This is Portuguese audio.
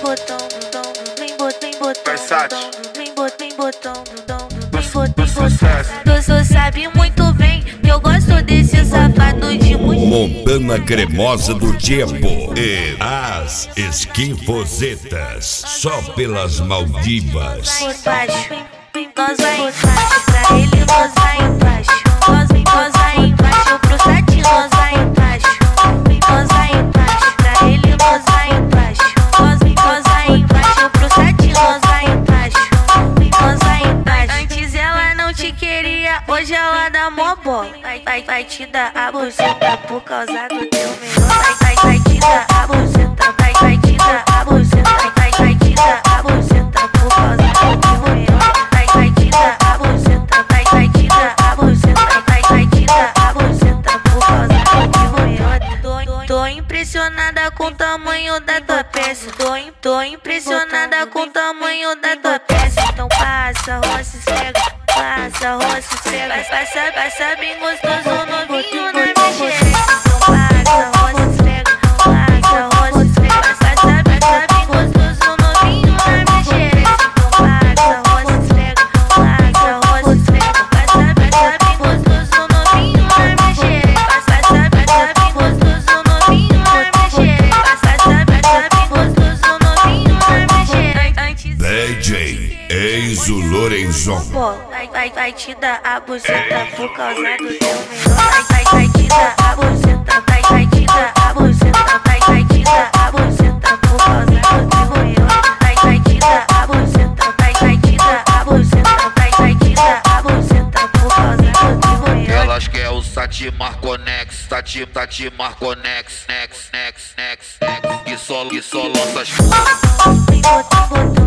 botão do dom, vem botão Versace. vem botão do dom, Do sucesso. Tu sabe muito bem que eu gosto desse safado de mulher. Montana cremosa do tempo e as esquivosetas, só pelas Maldivas. Por baixo, nós vai embaixo, pra ele nós vai embaixo. Nós vai embaixo, pro sete nós vai embaixo. Nós vai embaixo, pra ele nós vai embaixo. Nós vai embaixo, pro sete nós vai embaixo. Nós vai embaixo. Antes ela não te queria, hoje ela dá mó bola. Vai te dar a buceta por causa do teu melhor. Vai te dar a buceta, vai te dar a buceta, vai te dar a buceta por causa do teu melhor. Vai te dar a buceta, vai te dar a buceta, vai te dar a buceta por causa do teu melhor. Tô impressionada com o tamanho da tua peça. Tô impressionada com o tamanho da tua peça. Então passa, roça, esfrega, passa, roça, esfrega. Passa bem gostoso novinho na minha xereca. Então passa, roça, esfrega, passa, roça, esfrega. Passa bem gostoso novinho na minha xereca. Então passa, roça, esfrega, passa, roça, esfrega. Passa bem gostoso novinho na minha xereca. Passa bem gostoso novinho na minha xereca. Passa bem gostoso novinho na minha xereca. DJ Enzo Lorenzon. Vai te dar a buceta por causa do teu melhor. Vai te dar a buceta, vai te dar a buceta, vai te dar a buceta por causa do teu melhor. Vai te dar a buceta, vai te dar a buceta, vai te dar a buceta por causa do teu melhor. Elas quer o Sati Marconex, Tati Marconex, next, e só lança as Vem botão